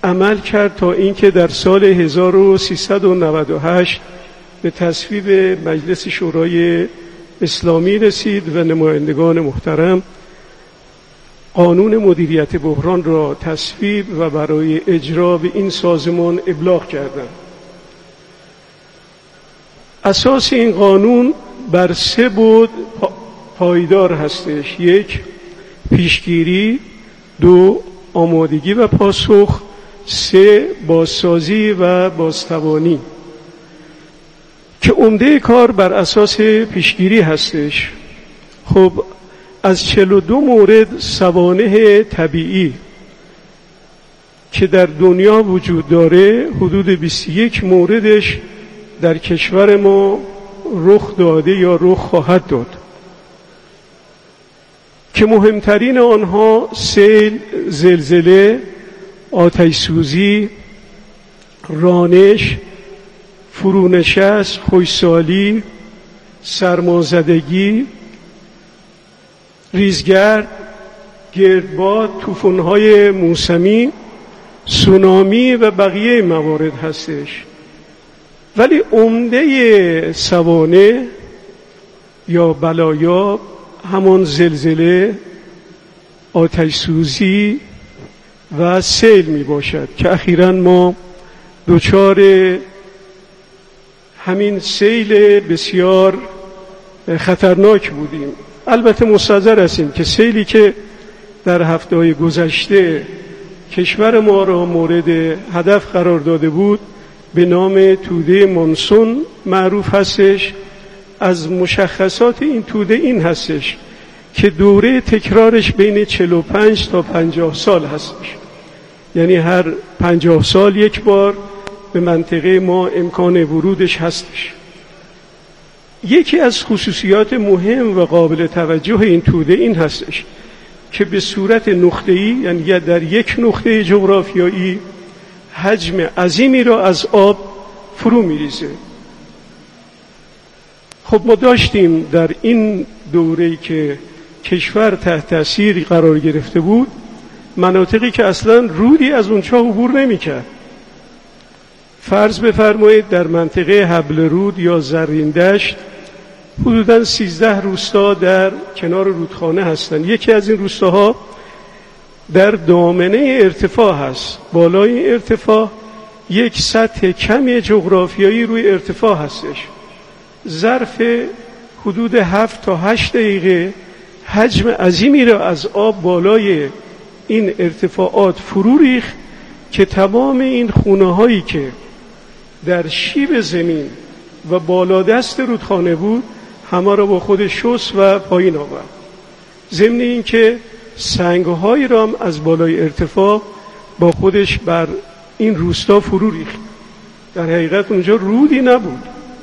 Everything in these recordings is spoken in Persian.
عمل کرد تا اینکه در سال 1398 به تصویب مجلس شورای اسلامی رسید و نمایندگان محترم قانون مدیریت بحران را تصویب و برای اجرا به این سازمان ابلاغ کردند. اساس این قانون بر 3 بعد پایدار هستش: 1 پیشگیری، 2 آمادگی و پاسخ، 3 بازسازی و بازتوانی، که عمده کار بر اساس پیشگیری هستش. خب از 42 مورد سوانح طبیعی که در دنیا وجود داره، حدود 21 موردش در کشور ما رخ داده یا رخ خواهد داد، که مهمترین آنها سیل، زلزله، آتش سوزی، رانش، فرونشست، خشکسالی، سرمازدگی، ریزگرد، گردباد، طوفان‌های موسمی، سونامی و بقیه موارد هستش. ولی عمده سوانح یا بلایا همان زلزله، آتش سوزی و سیل می باشد که اخیراً ما دچار همین سیل بسیار خطرناک بودیم. البته مستحضر هستیم که سیلی که در هفته‌های گذشته کشور ما را مورد هدف قرار داده بود به نام توده مانسون معروف هستش. از مشخصات این توده این هستش که دوره تکرارش بین 45 تا 50 سال هستش، یعنی هر 50 سال یک بار به منطقه ما امکان ورودش هستش. یکی از خصوصیات مهم و قابل توجه این توده این هستش که به صورت نقطه‌ای، یعنی در یک نقطه جغرافیایی، حجم عظیمی را از آب فرو می‌ریزه. خب ما داشتیم در این دوره‌ای که کشور تحت تأثیر قرار گرفته بود مناطقی که اصلا رودی از اونجا عبور نمی‌کرد. فرض بفرمایید در منطقه حبل رود یا زرین دشت حدوداً 13 روستا در کنار رودخانه هستند. یکی از این روستاها در دامنه ارتفاع هست. بالای این ارتفاع یک سطح کمی جغرافیایی روی ارتفاع هستش. ظرف حدود 7 تا 8 دقیقه حجم عظیمی را از آب بالای این ارتفاعات فرو ریخت که تمام این خونه‌هایی که در شیب زمین و بالادست رودخانه بود همه را با خود شست و پایین آورد. ضمن این که سنگ‌هایی را هم از بالای ارتفاع با خودش بر این روستا فرو ریخت. در حقیقت اونجا رودی نبود.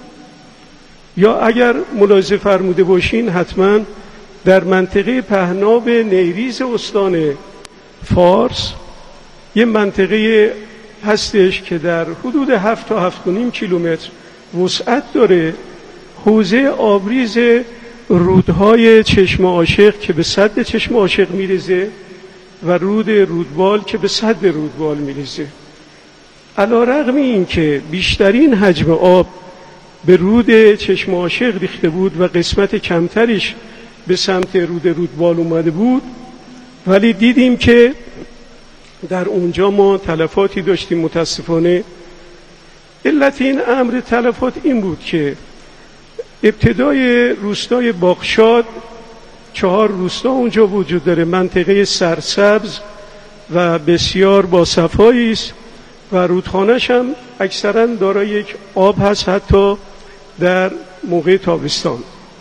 یا اگر ملاحظه فرموده باشین حتما در منطقه پهناب نیریز استان فارس یه منطقه هستش که در حدود 7 تا 7.5 کیلومتر وسعت داره، حوزه آبریز رودهای چشم عاشق که به سد چشم عاشق میریزه و رود رودبال که به سد رودبال میریزه. علی‌رغم این که بیشترین حجم آب به رود چشم عاشق ریخته بود و قسمت کمتریش به سمت رود رودبال اومده بود، ولی دیدیم که در اونجا ما تلفاتی داشتیم متاسفانه. علت این امر تلفات این بود که ابتدای روستای باغشاد 4 روستا اونجا وجود داره، منطقه سرسبز و بسیار باصفایی است و رودخانه‌اش هم اکثرا دارای یک آب هست حتی در موقع تابستان.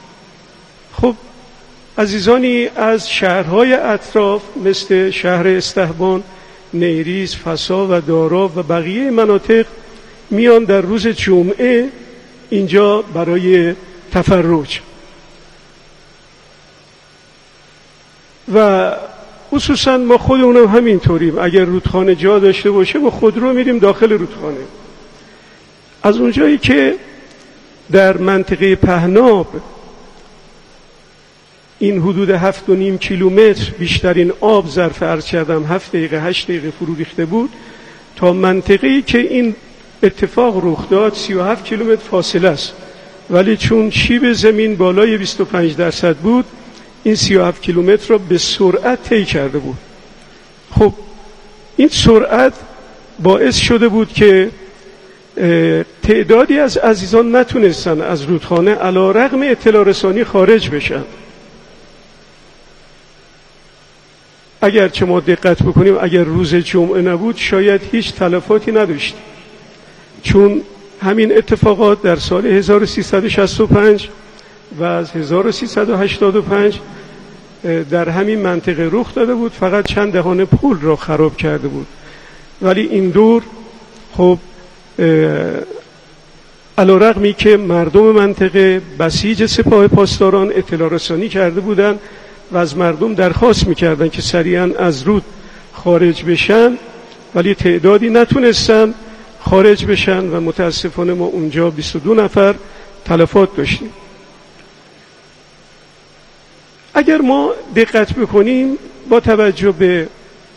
خب عزیزانی از شهرهای اطراف مثل شهر استهبان، نیریز، فسا و دارا و بقیه مناطق میان در روز جمعه اینجا برای تفرج و خصوصا ما خودمونم همینطوریم. اگر رودخانه جا داشته باشه با خودرو میریم داخل رودخانه. از اونجایی که در منطقه پهناب این حدود 7.5 کیلومتر بیشترین آب ظرف عرض کردم 7 دقیقه 8 دقیقه فرو ریخته بود، تا منطقه‌ای که این اتفاق رخ داد 37 کیلومتر فاصله است، ولی چون شیب زمین بالای 25% بود این 37 کیلومتر را به سرعت طی کرده بود. خب این سرعت باعث شده بود که تعدادی از عزیزان نتونستن از رودخانه علیرغم اطلاع رسانی خارج بشن. اگر چه ما دقت بکنیم اگر روز جمعه نبود شاید هیچ تلفاتی نداشتیم، چون همین اتفاقات در سال 1365 و از 1385 در همین منطقه رخ داده بود، فقط چند دهان پل را خراب کرده بود. ولی این دور خب علیرغمی که مردم منطقه بسیج سپاه پاسداران اطلاع رسانی کرده بودند و از مردم درخواست میکردن که سریعا از رود خارج بشن، ولی تعدادی نتونستن خارج بشن و متاسفانه ما اونجا 22 نفر تلفات داشتیم. اگر ما دقت بکنیم با توجه به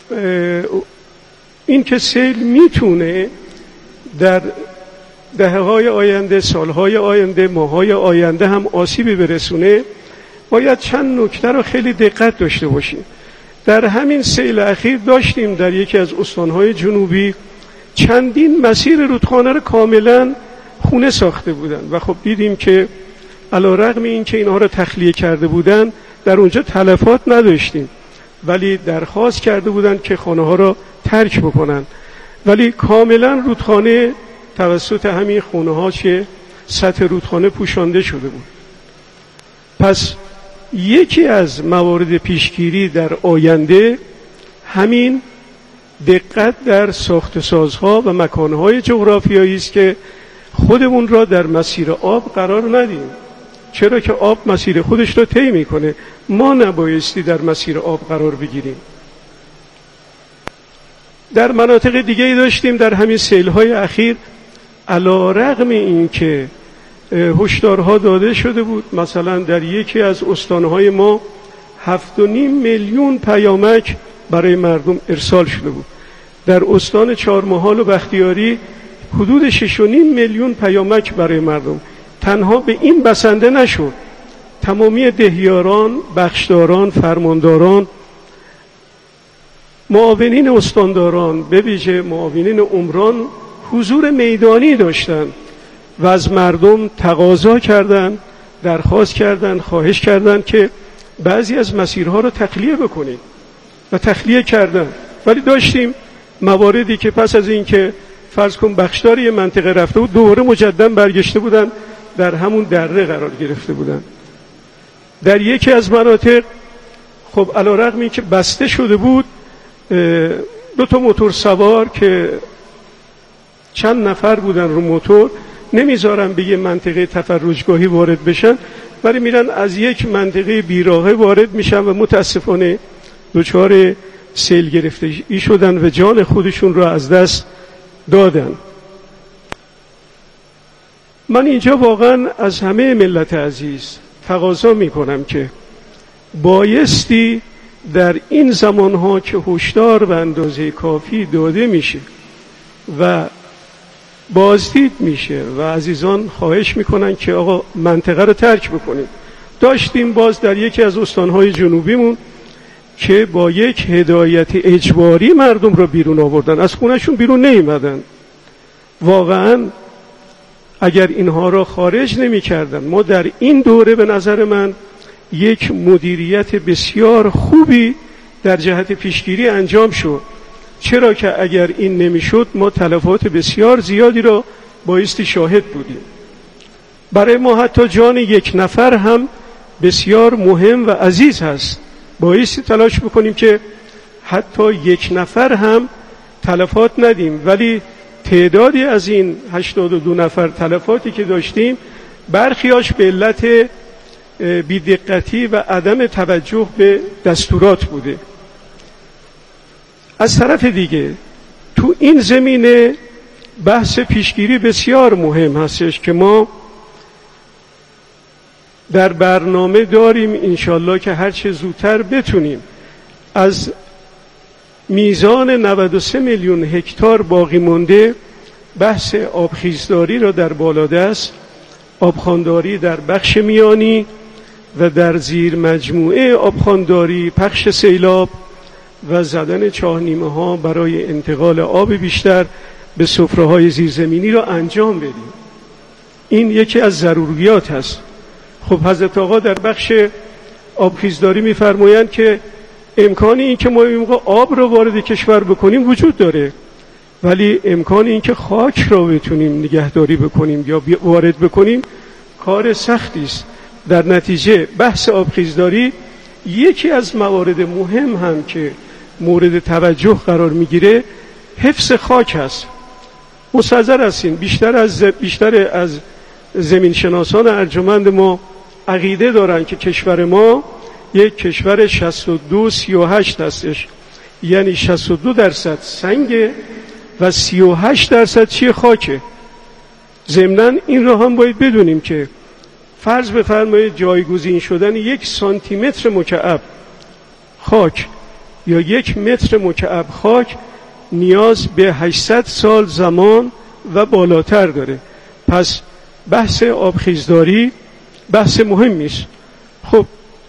این که سیل میتونه در دهه‌های آینده، سالهای آینده، ماه‌های آینده هم آسیبی برسونه، باید چند نکته رو خیلی دقت داشته باشیم. در همین سیل اخیر داشتیم در یکی از استانهای جنوبی چندین مسیر رودخانه رو کاملا خونه ساخته بودن و خب دیدیم که علیرغم این که اینها رو تخلیه کرده بودن در اونجا تلفات نداشتیم، ولی درخواست کرده بودن که خانه ها رو ترک بکنن، ولی کاملا رودخانه توسط همین خونه ها که سطح رودخانه پوشانده شده بود. پس یکی از موارد پیشگیری در آینده همین دقت در ساخت سازها و مکانهای جغرافیایی است که خودمون را در مسیر آب قرار ندیم، چرا که آب مسیر خودش را طی میکنه، ما نبایستی در مسیر آب قرار بگیریم. در مناطق دیگه داشتیم در همین سیل‌های اخیر علیرغم این که هشدارها داده شده بود، مثلا در یکی از استانهای ما 7.5 میلیون پیامک برای مردم ارسال شده بود. در استان چهارمحال و بختیاری حدود 6.5 میلیون پیامک برای مردم. تنها به این بسنده نشد، تمامی دهیاران، بخشداران، فرمانداران، معاونین استانداران، به ویژه معاونین عمران حضور میدانی داشتند و از مردم تقاضا کردند، درخواست کردند، خواهش کردند که بعضی از مسیرها را تخلیه بکنید و تخلیه کردند. ولی داشتیم مواردی که پس از این که فرض کن بخشدار یه منطقه رفته بود دوباره مجددا برگشته بودن در همون دره قرار گرفته بودن. در یکی از مناطق خب علیرغم این که بسته شده بود 2 تا موتور سوار که چند نفر بودن رو موتور نمیذارن به یه منطقه تفرجگاهی وارد بشن، ولی میرن از یک منطقه بیراهه وارد میشن و متاسفانه دچار سیل گرفتگی شدن و جان خودشون رو از دست دادن. من اینجا واقعا از همه ملت عزیز تقاضا میکنم که بایستی در این زمانها که هشدار به اندازه کافی داده میشه و بازدید میشه و عزیزان خواهش میکنن که آقا منطقه رو ترک بکنید. داشتیم باز در یکی از استانهای جنوبیمون که با یک هدایت اجباری مردم رو بیرون آوردن، از خونهشون بیرون نیومدن. واقعا اگر اینها را خارج نمی کردن، ما در این دوره به نظر من یک مدیریت بسیار خوبی در جهت پیشگیری انجام شد، چرا که اگر این نمیشد ما تلفات بسیار زیادی را بایستی شاهد بودیم. برای ما حتی جان یک نفر هم بسیار مهم و عزیز هست، بایستی تلاش بکنیم که حتی یک نفر هم تلفات ندیم. ولی تعدادی از این 82 نفر تلفاتی که داشتیم برخیاش به علت بی‌دقتی و عدم توجه به دستورات بوده. از طرف دیگه تو این زمینه بحث پیشگیری بسیار مهم هستش که ما در برنامه داریم انشالله که هرچه زودتر بتونیم از میزان 93 میلیون هکتار باقی مونده بحث آبخیزداری را در بالادست، آبخوانداری در بخش میانی و در زیر مجموعه آبخوانداری پخش سیلاب و زدن چاهنیمه ها برای انتقال آب بیشتر به سفره‌های زیرزمینی را انجام بدیم. این یکی از ضروریات هست. خب حضرت آقا در بخش آبخیزداری می‌فرمایند که امکانی این که ما این موقع آب را وارد کشور بکنیم وجود داره، ولی امکان این که خاک را بتونیم نگهداری بکنیم یا وارد بکنیم کار سختی است. در نتیجه بحث آبخیزداری یکی از موارد مهم هم که مورد توجه قرار میگیره حفظ خاک است. مستحضر هستیم بیشتر از زمین شناسان ارجمند ما عقیده دارن که کشور ما یک کشور 62-38 هستش، یعنی 62% سنگ و 38% چیه؟ خاکه. ضمناً این را هم باید بدونیم که فرض بفرمایید جایگزین شدن 1 سانتیمتر مکعب خاک یا 1 متر مکعب خاک نیاز به 800 سال زمان و بالاتر داره. پس بحث آبخیزداری بحث مهمی است. خب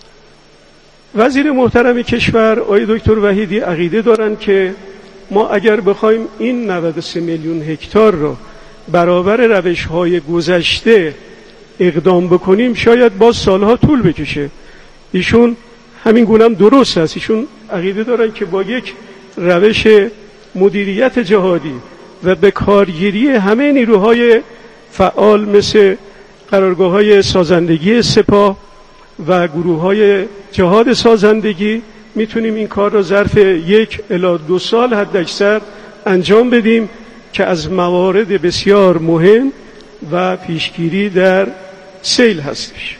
وزیر محترم کشور آقای دکتر وحیدی عقیده دارند که ما اگر بخوایم این 93 میلیون هکتار را برابر روش‌های گذشته اقدام بکنیم شاید باز سالها طول بکشه. ایشون همین گونه هم درست است. ایشون عقیده دارن که با یک روش مدیریت جهادی و به کارگیری همه نیروهای فعال مثل قرارگاه‌های سازندگی سپاه و گروه‌های جهاد سازندگی میتونیم این کار را ظرف 1 الی 2 سال حداکثر انجام بدیم که از موارد بسیار مهم و پیشگیری در سیل هستش.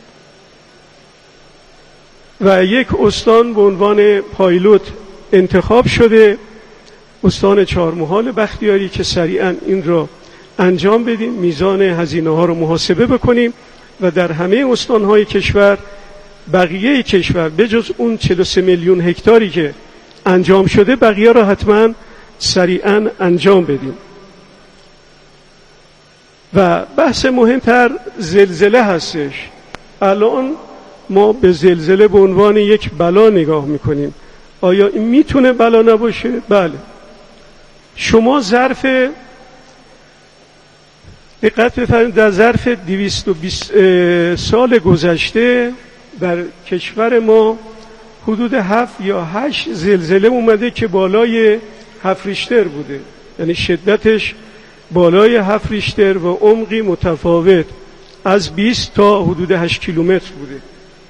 و یک استان به عنوان پایلوت انتخاب شده، استان چهارمحال بختیاری، که سریعا این را انجام بدیم، میزان هزینه ها رو محاسبه بکنیم و در همه استانهای کشور، بقیه کشور بجز اون 43 میلیون هکتاری که انجام شده، بقیه را حتما سریعا انجام بدیم. و بحث مهمتر زلزله هستش. الان ما به زلزله به عنوان یک بلا نگاه میکنیم. آیا این میتونه بلا نباشه؟ بله. شما ظرف دقت بفرمایید در ظرف 220 سال گذشته در کشور ما حدود 7 یا 8 زلزله اومده که بالای 7 ریشتر بوده، یعنی شدتش بالای 7 ریشتر و عمقی متفاوت از 20 تا حدود 8 کیلومتر بوده.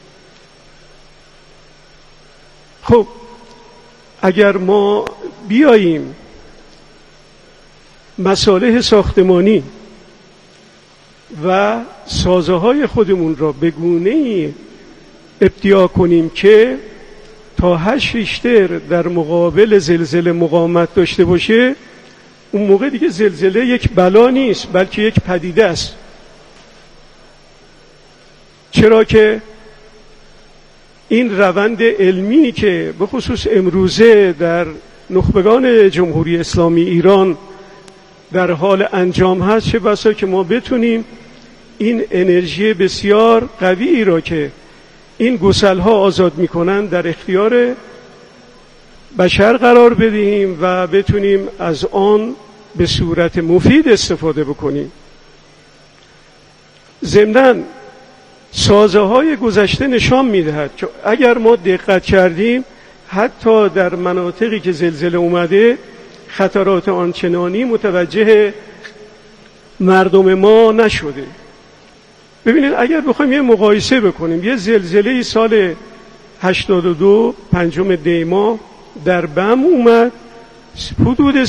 خب اگر ما بیاییم مصالح ساختمانی و سازه‌های خودمون را به گونه‌ای ابتیا کنیم که تا 8 ریشتر در مقابل زلزله مقاومت داشته باشه، اون موقع دیگه زلزله یک بلا نیست بلکه یک پدیده است. چرا که این روند علمی که به خصوص امروزه در نخبگان جمهوری اسلامی ایران در حال انجام هست، چه بسا که ما بتونیم این انرژی بسیار قوی را که این گسل‌ها آزاد می‌کنن در اختیار بشر قرار بدهیم و بتونیم از آن به صورت مفید استفاده بکنیم. ضمناً سازه‌های گذشته نشان می‌دهد که اگر ما دقت کردیم حتی در مناطقی که زلزله اومده خطرات آنچنانی متوجه مردم ما نشده. ببینید اگر بخوایم یه مقایسه بکنیم، یه زلزله سال 82 5 دی ماه در بم اومد، حدود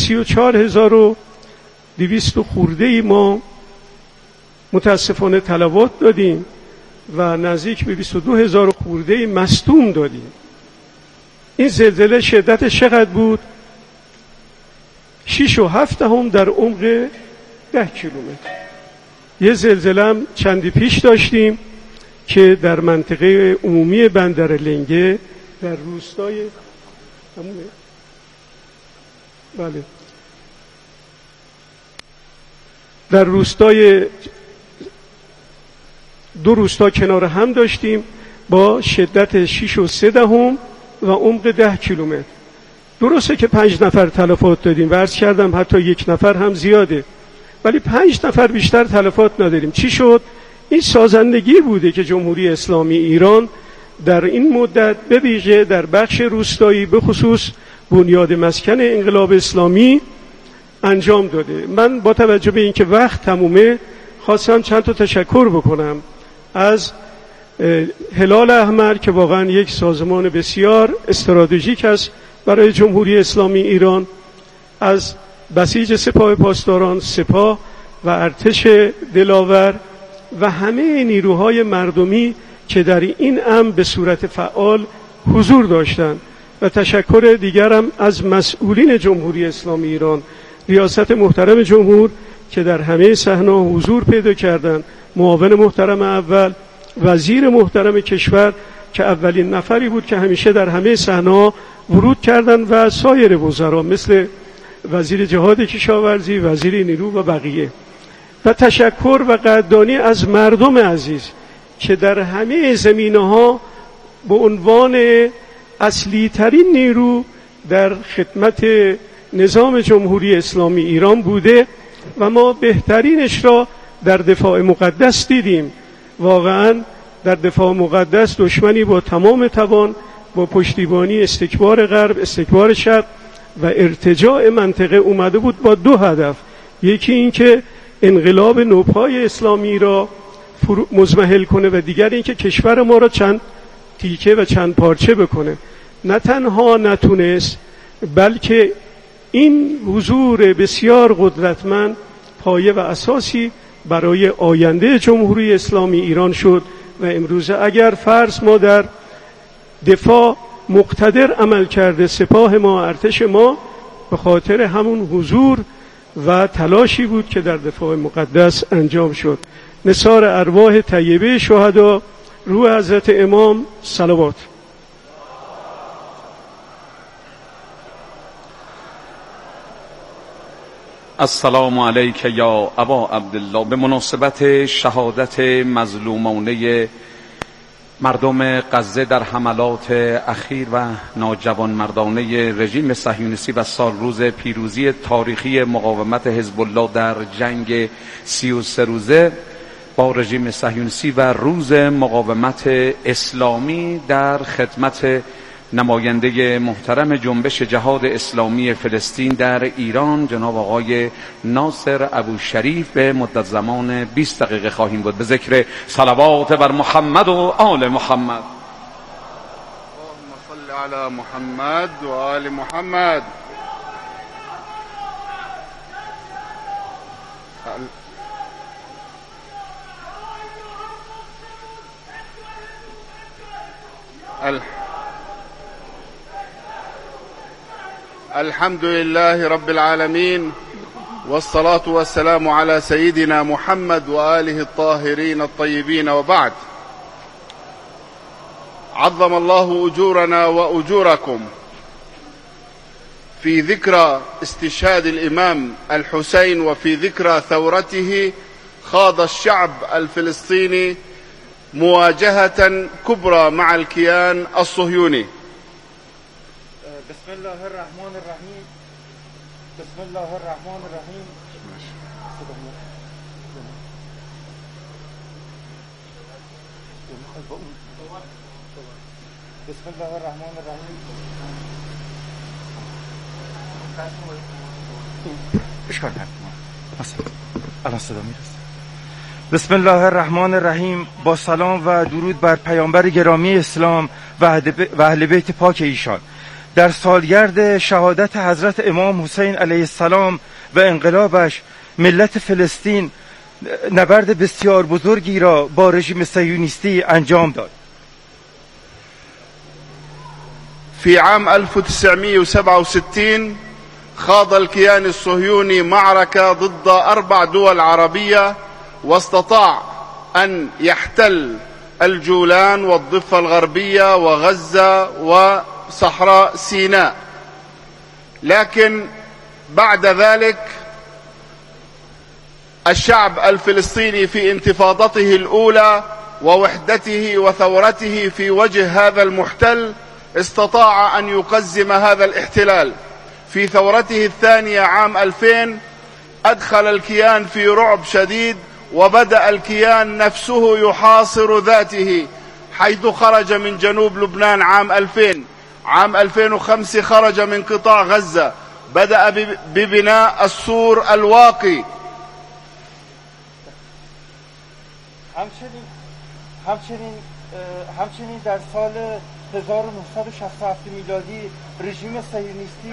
34200 خورده ما متاسفانه تلفات دادیم و نزدیک به 22000 خورده مصدوم دادیم. این زلزله شدتش چقدر بود؟ 6.7 در عمق 10 کیلومتر. یه زلزله هم چندی پیش داشتیم که در منطقه عمومی بندر لنگه در روستای بله. در روستای 2 روستا کنار هم داشتیم با شدت 6.3 و عمق 10 کیلومتر. درسته که 5 نفر تلفات دادیم و عرض کردم حتی 1 نفر هم زیاده، ولی 5 نفر بیشتر تلفات نداریم. چی شد؟ این سازندگی بوده که جمهوری اسلامی ایران در این مدت به ویژه در بخش روستایی به خصوص بنیاد مسکن انقلاب اسلامی انجام داده. من با توجه به اینکه وقت تمومه خواستم چند تا تشکر بکنم از هلال احمر که واقعا یک سازمان بسیار استراتژیک است برای جمهوری اسلامی ایران، از بسیج سپاه پاسداران، سپاه و ارتش دلاور و همه نیروهای مردمی که در این امر به صورت فعال حضور داشتند. و تشکر دیگرم از مسئولین جمهوری اسلامی ایران، ریاست محترم جمهور که در همه صحنه‌ها حضور پیدا کردند، معاون محترم اول، وزیر محترم کشور که اولین نفری بود که همیشه در همه صحنه‌ها ورود کردند و سایر وزرا مثل وزیر جهاد کشاورزی، وزیر نیرو و بقیه. و تشکر و قدردانی از مردم عزیز که در همه زمینه‌ها به عنوان اصلی ترین نیرو در خدمت نظام جمهوری اسلامی ایران بوده و ما بهترینش را در دفاع مقدس دیدیم. واقعا در دفاع مقدس دشمنی با تمام توان، با پشتیبانی استکبار غرب، استکبار شرق و ارتجاع منطقه اومده بود با 2 هدف. یکی این که انقلاب نوپای اسلامی را مزمحل کنه و دیگر این که کشور ما را چند تیکه و چند پارچه بکنه. نه تنها نتونست، بلکه این حضور بسیار قدرتمند پایه و اساسی برای آینده جمهوری اسلامی ایران شد و امروزه اگر فرض ما در دفاع مقتدر عمل کرده سپاه ما، ارتش ما، به خاطر همون حضور و تلاشی بود که در دفاع مقدس انجام شد. نثار ارواح طیبه شهدا، روح حضرت امام صلوات. السلام علیک یا ابا عبدالله. به مناسبت شهادت مظلومانه مردم غزه در حملات اخیر و ناجوانمردانه رژیم صهیونیستی و سال روز پیروزی تاریخی مقاومت حزب الله در جنگ 33 روزه با رژیم صهیونیستی و روز مقاومت اسلامی در خدمت نماینده محترم جنبش جهاد اسلامی فلسطین در ایران جناب آقای ناصر ابوشریف به مدت زمان 20 دقیقه خواهیم بود. به ذکر صلوات بر محمد و آل محمد. اللهم صل علی محمد و آل محمد. الحمد لله رب العالمين والصلاة والسلام على سيدنا محمد وآله الطاهرين الطيبين، وبعد. عظم الله أجورنا وأجوركم في ذكرى استشهاد الإمام الحسين وفي ذكرى ثورته. خاض الشعب الفلسطيني مواجهة كبرى مع الكيان الصهيوني. بسم الله الرحمن الرحیم. بسم الله الرحمن الرحیم. بسم الله الرحمن الرحیم. اشکال نداره. الان صدا میرسه. بسم الله الرحمن الرحیم. با سلام و درود بر پیامبر گرامی اسلام و اهل بیت پاک ایشان. در سالگرد شهادت حضرت امام حسین علیه السلام و انقلابش، ملت فلسطین نبرد بسیار بزرگی را با رژیم صهیونیستی انجام داد. في عام 1967 خاض الكيان الصهيوني معركة ضد 4 دول عربية، واستطاع أن يحتل الجولان والضفة الغربية وغزة وصحراء سيناء. لكن بعد ذلك الشعب الفلسطيني في انتفاضته الأولى ووحدته وثورته في وجه هذا المحتل استطاع أن يقزم هذا الاحتلال. في ثورته الثانية عام 2000 أدخل الكيان في رعب شديد، وبدأ الكيان نفسه يحاصر ذاته، حيث خرج من جنوب لبنان عام 2000. عام 2005 خرج من قطاع غزة، بدأ ببناء السور الواقي. همچنین در سال 1967 میلادی رژیم صهیونیستی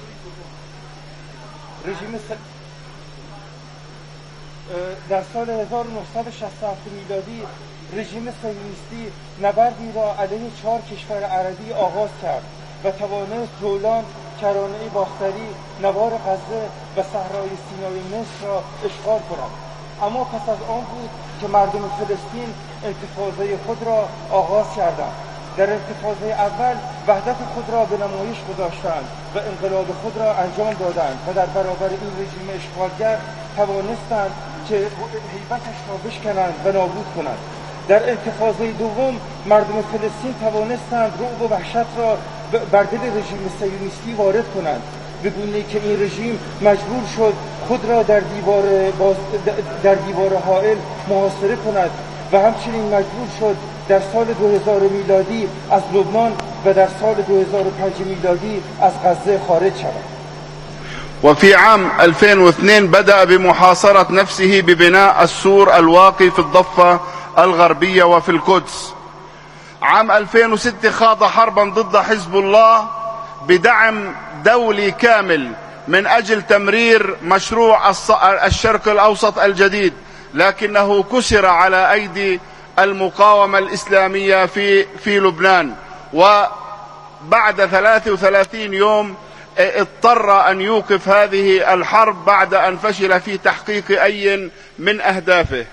در سال 1967 میلادی رژیم صهیونیستی نبردی را علیه 4 کشور عربی آغاز کرد و توانست جولان، کرانه باختری، نوار غزه و صحرای سینای مصر را اشغال کند. اما پس از آن بود که مردم فلسطین انتفاضه خود را آغاز کردند. در انتفاضه اول وحدت خود را به نمایش گذاشتند و انقلاب خود را انجام دادند و در برابر این رژیم اشغالگر توانستند که هیبتش را بشکنند و نابود کنند. در انتفاضه دوم مردم فلسطین توانستند رعب و وحشت را بر دل رژیم صهیونیستی وارد کنند، به گونه‌ای که این رژیم مجبور شد خود را در دیوار حائل محاصره کند و همچنین مجبور شد در سال 2000 میلادی از لبنان و در سال 2005 میلادی از غزه خارج شود. وفي عام 2002 بدأ بمحاصرة نفسه ببناء السور الواقي في الضفة الغربية وفي القدس. عام 2006 خاض حربا ضد حزب الله بدعم دولي كامل من أجل تمرير مشروع الشرق الأوسط الجديد، لكنه كسر على أيدي المقاومة الإسلامية في لبنان، وبعد 33 يوم اضطر أن يوقف هذه الحرب بعد أن فشل في تحقيق أي من أهدافه.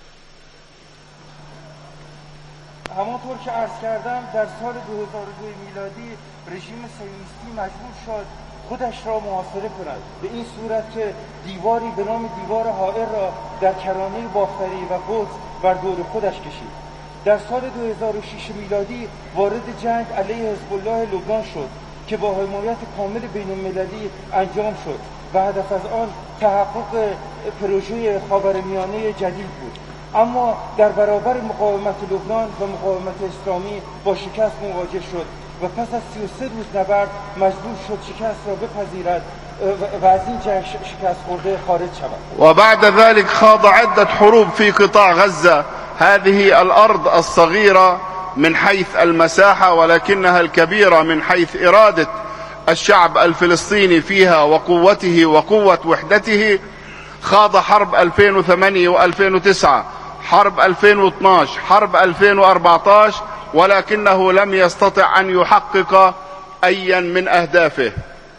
همانطور که عرض کردم در سال 2002 میلادی رژیم صهیونیستی مجبور شد خودش را محاصره کند، به این صورت که دیواری به نام دیوار حائل را در کرانه باختری و قدس بر دور خودش کشید. در سال 2006 میلادی وارد جنگ علیه حزب الله لبنان شد که با حمایت کامل بین المللی انجام شد و هدف از آن تحقق پروژه خاورمیانه جدید بود. اما در برابر مقاومت لبنان و مقاومت اسلامی با شکست مواجه شد و پس از 33 روز نبرد مجبور شد شکست را بپذیرد و از این جنگ شکست خورده خارج شود. وبعد ذلك خاض عدة حروب في قطاع غزة، هذه الأرض الصغيرة من حيث المساحة ولكنها الكبيرة من حيث إرادة الشعب الفلسطيني فيها وقوته وقوة وحدته. خاض حرب 2008 و2009، حرب 2012، حرب 2014، ولكنه لم يستطع أن يحقق أيا من أهدافه.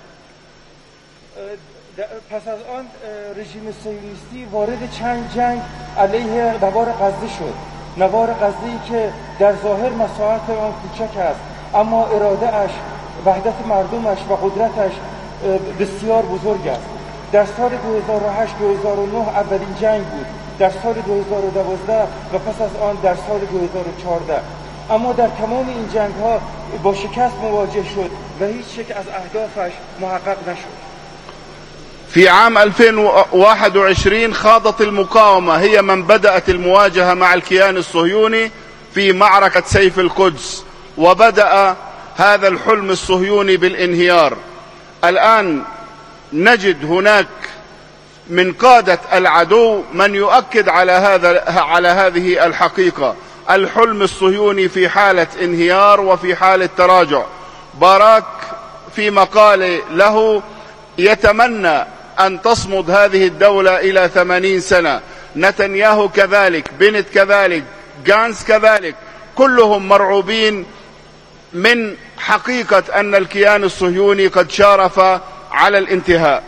پس از آن رژیم صهیونیستی وارد چند جنگ علیه نوار غزه شد. نوار غزه‌ای که در ظاهر مساحت آن کوچک است، اما اراده اش، وحدت مردمش و قدرتش بسیار بزرگ است. در سال 2008-2009 اولین جنگ بود، در سال 2012 و پس از آن در سال 2014. اما در تمام این جنگ ها با شکست مواجه شد و هیچ یک از اهدافش محقق نشد. في عام 2021 خاضت المقاومة، هي من بدأت المواجهة مع الكيان الصهيوني في معركة سيف القدس، وبدأ هذا الحلم الصهيوني بالانهيار. الآن نجد هناك من قادة العدو من يؤكد على هذه الحقيقة. الحلم الصهيوني في حالة انهيار وفي حالة تراجع. باراك في مقال له يتمنى أن تصمد هذه الدولة إلى 80 سنة، نتنياهو كذلك، بنت كذلك، جانس كذلك، كلهم مرعوبين من حقيقة أن الكيان الصهيوني قد شارف على الانتهاء.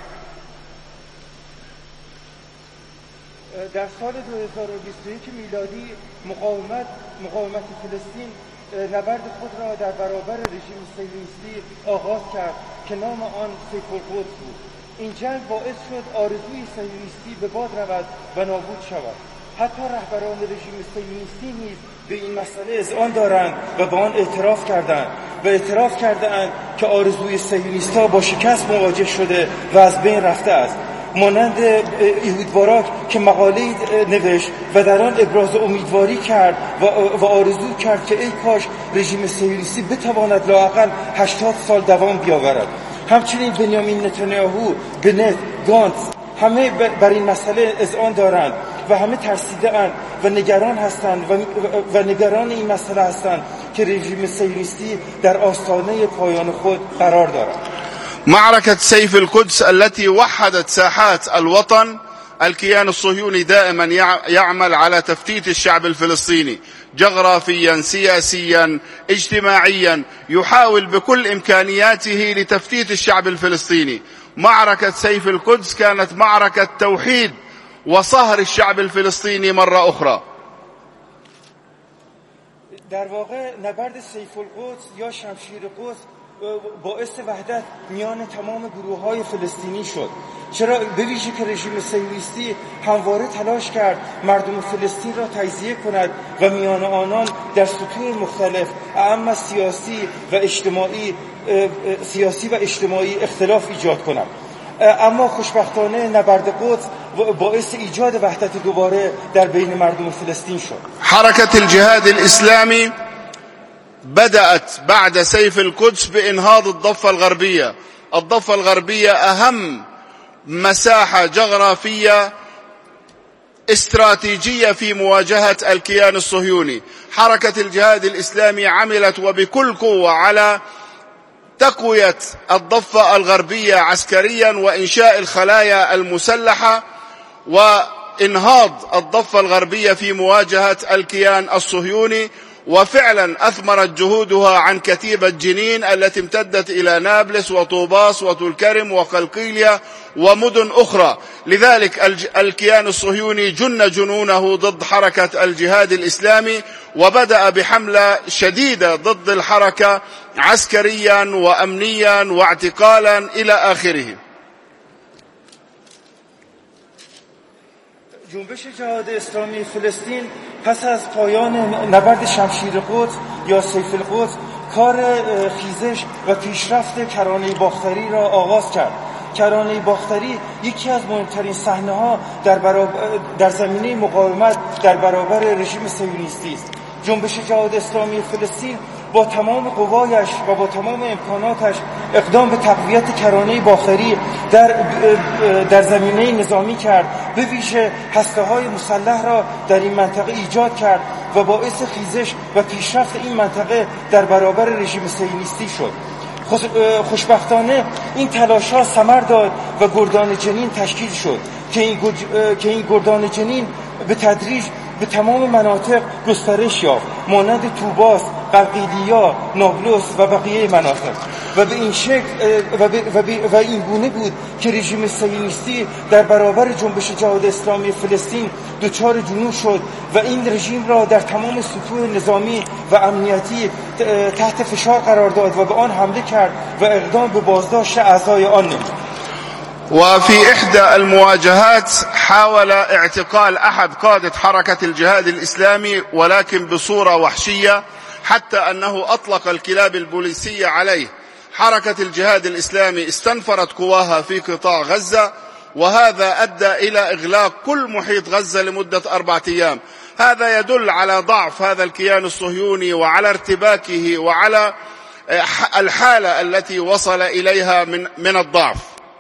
در سال 2021 میلادی مقاومت فلسطین نبرد خود را در برابر رژیم صهیونیستی آغاز کرد که نام آن سیف القدس بود. این جنگ باعث شد آرزوی صهیونیستی به باد رود و نابود شود. حتی رهبران رژیم صهیونیستی نیز به این مسئله اذعان دارند و به آن اعتراف کردند که آرزوی صهیونیست‌ها با شکست مواجه شده و از بین رفته است. مانند ایهود باراک که مقاله‌ای نوشت و در آن ابراز امیدواری کرد و آرزو کرد که ای کاش رژیم صهیونیستی بتواند لااقل 80 سال دوام بیاورد. همچنین بنیامین نتانیاهو، بنت، گانتز همه بر این مسئله اذعان دارند و همه ترسیده‌اند و نگران هستند و نگران این مسئله هستند که رژیم صهیونیستی در آستانه پایان خود قرار دارد. معركة سيف القدس التي وحدت ساحات الوطن، الكيان الصهيوني دائما يعمل على تفتيت الشعب الفلسطيني جغرافيا، سياسيا، اجتماعيا، يحاول بكل إمكانياته لتفتيت الشعب الفلسطيني. معركة سيف القدس كانت معركة توحيد وصهر الشعب الفلسطيني مرة أخرى. در واقع نبرد سیف القدس یا شمشیر قدس باعث وحدت میان تمام گروه‌های فلسطینی شد. چرا؟ به ویژه که رژیم صهیونیستی همواره تلاش کرد مردم فلسطین را تجزیه کند و میان آنان در سطوح مختلف اما سیاسی و اجتماعی اختلاف ایجاد کند. اما خوشبختانه نبرد قدس باعث ایجاد وحدت دوباره در بین مردم فلسطین شد. حركة الجهاد الإسلامي بدأت بعد سيف القدس بإنهاض الضفة الغربية. الضفة الغربية أهم مساحة جغرافية استراتيجية في مواجهة الكيان الصهيوني. حركة الجهاد الإسلامي عملت وبكل قوة على تقوية الضفة الغربية عسكريا وإنشاء الخلايا المسلحة وإنهاض الضفة الغربية في مواجهة الكيان الصهيوني. وفعلا أثمرت جهودها عن كتيبة جنين التي امتدت إلى نابلس وطوباس وطولكرم وقلقيلية ومدن أخرى. لذلك الكيان الصهيوني جن جنونه ضد حركة الجهاد الإسلامي وبدأ بحملة شديدة ضد الحركة عسكريا وأمنيا واعتقالا إلى آخره. جنبش جهاد اسلامی فلسطین پس از پایان نبرد شمشیر قدس یا سیف القدس کار خیزش و پیشرفت کرانه باختری را آغاز کرد. کرانه باختری یکی از مهمترین صحنه‌ها در زمینه مقاومت در برابر رژیم صهیونیستی است. جنبش جهاد اسلامی فلسطین با تمام قوایش و با تمام امکاناتش اقدام به تقویت کرانه باختری در زمینه نظامی کرد. به ویژه هسته‌های مسلح را در این منطقه ایجاد کرد و باعث خیزش و پیشرفت این منطقه در برابر رژیم صهیونیستی شد. خوشبختانه این تلاش‌ها ثمر داد و گردان جنین تشکیل شد که این گردان جنین به تدریج به تمام مناطق گسترش یافت، مانند طوباس، قلقیلیا، نابلس و بقیه مناطق و به این شکل و این گونه بود که رژیم صهیونیستی در برابر جنبش جهاد اسلامی فلسطین دچار جنون شد و این رژیم را در تمام سطوح نظامی و امنیتی تحت فشار قرار داد و به آن حمله کرد و اقدام به بازداشت اعضای آن نمود. وفي إحدى المواجهات حاول اعتقال أحد قادة حركة الجهاد الإسلامي ولكن بصورة وحشية حتى أنه أطلق الكلاب البوليسية عليه. حركة الجهاد الإسلامي استنفرت قواها في قطاع غزة وهذا أدى إلى إغلاق كل محيط غزة لمدة 4 أيام. هذا يدل على ضعف هذا الكيان الصهيوني وعلى ارتباكه وعلى الحالة التي وصل إليها من الضعف.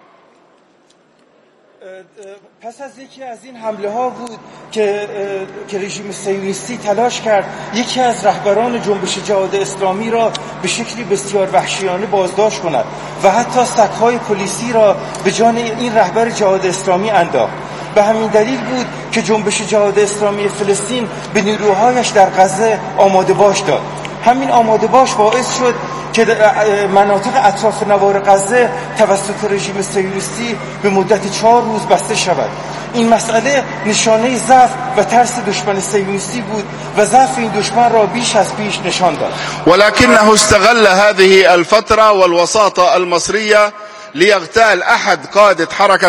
پس از یکی از این حمله ها بود که رژیم صهیونیستی تلاش کرد یکی از رهبران جنبش جهاد اسلامی را به شکلی بسیار وحشیانه بازداشت کند و حتی سگ‌های پلیسی را به جان این رهبر جهاد اسلامی انداخت. به همین دلیل بود که جنبش جهاد اسلامی فلسطین به نیروهایش در غزه آماده باش داد. همین آماده باش باعث شد که مناطق اطراف نوار غزه توسط رژیم صهیونیستی به مدت 4 روز بسته شود. این مسئله نشانه ضعف و ترس دشمن صهیونیستی بود و ضعف این دشمن را بیش از پیش نشان داد. ولكنه استغل هذه الفترة والوساطة المصرية ليغتال أحد قادة حركة